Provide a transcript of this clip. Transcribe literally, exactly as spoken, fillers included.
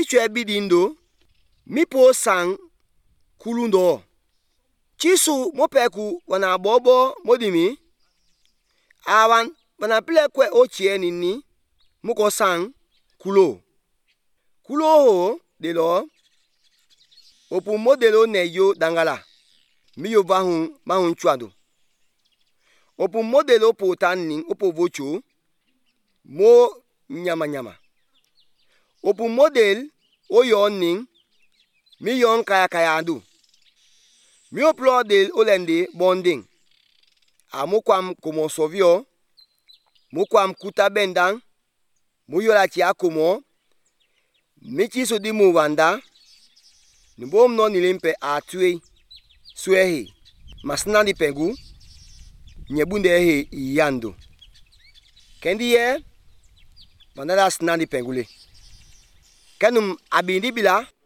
mi chwe bidindo, mi po sang kulundo. Chisu mopeku wana bobo modimi. Awan wana pile kwe ochie nini muko sang kulo. Kulo ho de lo opu modelo ne yo dangala. Mi yo bahun mahun chuado. Opu modelo po tanin opo vocho mo nyama nyama. Opu model o yon ning mi yon kaya kaya adu. Mi oplo del olende bonding. A mokwam komo sovio, mokwam kuta bendang, mo yola chi akomo, mi chi so di mo wanda, nbom no nilimpe atwe, suehi, masna di pegu, nyebunde he yando. Kendi ye, bandada sna di pengule. Kenum abindi bila,